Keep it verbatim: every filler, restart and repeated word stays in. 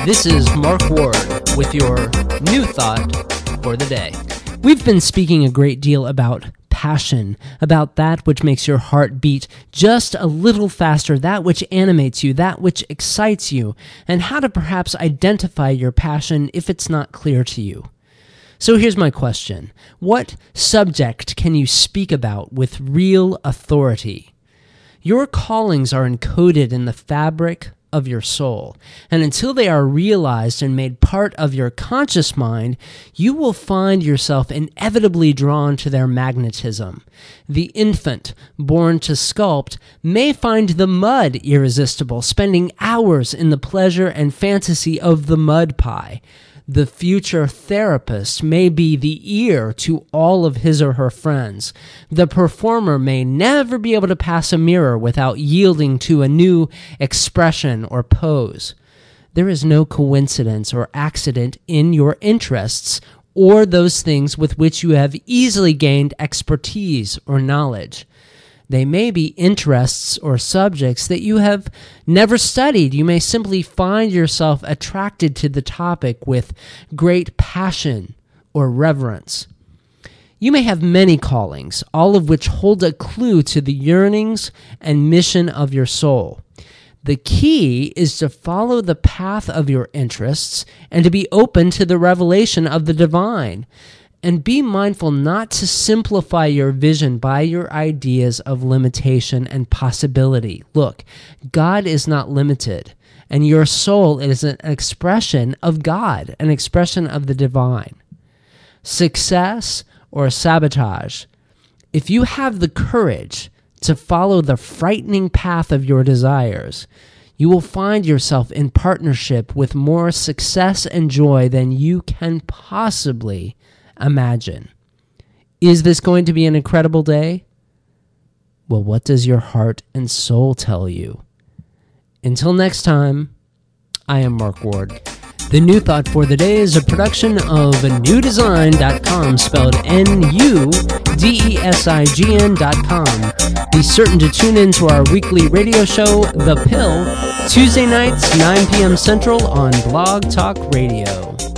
This is Mark Ward with your new thought for the day. We've been speaking a great deal about passion, about that which makes your heart beat just a little faster, that which animates you, that which excites you, and how to perhaps identify your passion if it's not clear to you. So here's my question. What subject can you speak about with real authority? Your callings are encoded in the fabric of your soul, and until they are realized and made part of your conscious mind, you will find yourself inevitably drawn to their magnetism. The infant born to sculpt may find the mud irresistible, spending hours in the pleasure and fantasy of the mud pie. The future therapist may be the ear to all of his or her friends. The performer may never be able to pass a mirror without yielding to a new expression or pose. There is no coincidence or accident in your interests or those things with which you have easily gained expertise or knowledge. They may be interests or subjects that you have never studied. You may simply find yourself attracted to the topic with great passion or reverence. You may have many callings, all of which hold a clue to the yearnings and mission of your soul. The key is to follow the path of your interests and to be open to the revelation of the divine. And be mindful not to simplify your vision by your ideas of limitation and possibility. Look, God is not limited, and your soul is an expression of God, an expression of the divine. Success or sabotage. If you have the courage to follow the frightening path of your desires, you will find yourself in partnership with more success and joy than you can possibly imagine. Is this going to be an incredible day? Well, what does your heart and soul tell you? Until next time, I am Mark Ward. The New Thought for the Day is a production of new design dot com, spelled N U D E S I G N dot com. Be certain to tune in to our weekly radio show, The Pill, Tuesday nights, nine p.m. Central on Blog Talk Radio.